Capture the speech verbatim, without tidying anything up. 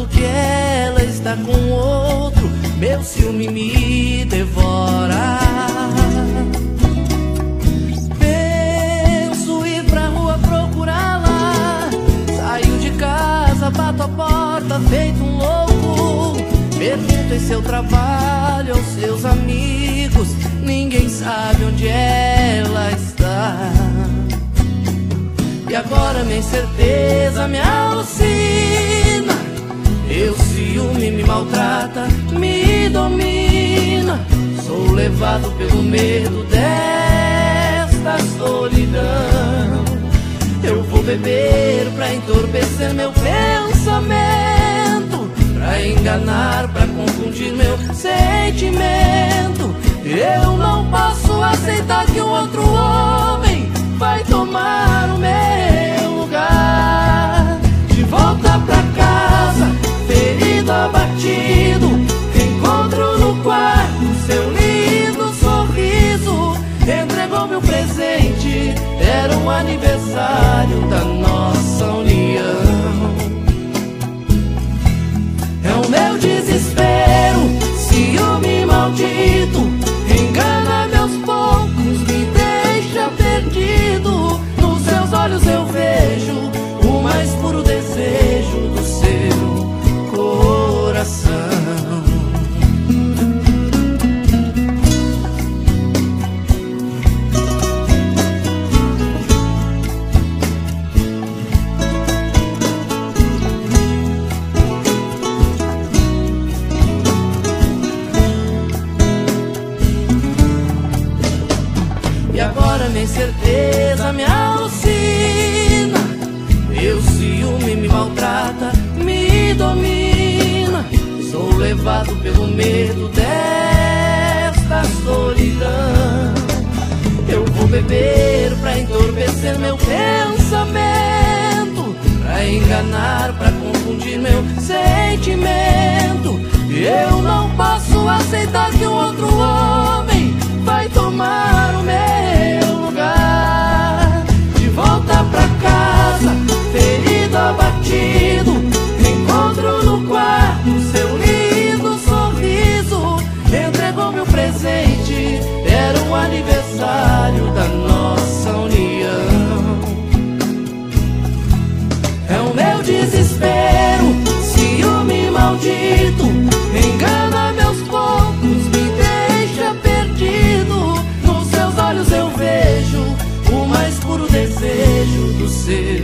falando que ela está com outro, meu ciúme me devora. Penso ir pra rua procurá-la, saio de casa, bato a porta feito um louco. Pergunto em seu trabalho, aos seus amigos, ninguém sabe onde ela está. E agora minha incerteza me alucina, meu ciúme me maltrata, me domina. Sou levado pelo medo desta solidão. Eu vou beber pra entorpecer meu pensamento, pra enganar, pra confundir meu sentimento. Eu não posso aceitar que um outro homem vai tomar o meu lugar. De volta pra casa, ferido, abatido, encontro no quarto seu lindo sorriso. Entregou-me um presente, era um aniversário da nossa união. É o meu desespero, ciúme maldito, engana meus poucos, me deixa perdido. Nos seus olhos eu vejo o mais puro desejo do seu coração. E agora minha incerteza me alucina, meu ciúme me maltrata, me domina. Sou levado pelo medo desta solidão. Eu vou beber pra entorpecer meu pensamento, pra enganar, pra confundir meu sentimento. Eu não posso aceitar que um outro homem vai tomar o meu lugar. De volta pra casa, ferido, abatido, encontro no quarto seu lindo sorriso. Entregou-me um presente, era um aniversário da nossa união. É o meu desespero, ciúme maldito, engana meus poucos, me deixa perdido. Nos seus olhos eu vejo o mais puro desejo do seu